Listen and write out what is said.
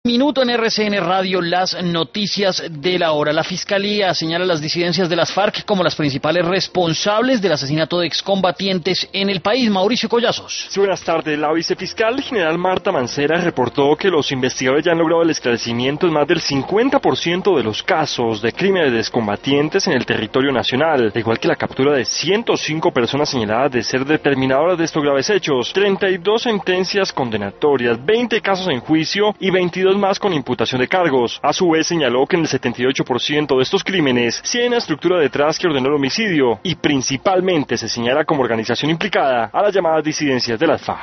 Minuto en RCN Radio, las noticias de la hora. La Fiscalía señala a las disidencias de las FARC como las principales responsables del asesinato de excombatientes en el país. Mauricio Collazos. Sí, buenas tardes. La vicefiscal general Marta Mancera reportó que los investigadores ya han logrado el esclarecimiento en más del 50% de los casos de crímenes de excombatientes en el territorio nacional, al igual que la captura de 105 personas señaladas de ser determinadoras de estos graves hechos, 32 sentencias condenatorias, 20 casos en juicio y 22 más con imputación de cargos. A su vez señaló que en el 78% de estos crímenes sí hay una estructura detrás que ordenó el homicidio y principalmente se señala como organización implicada a las llamadas disidencias de las FARC.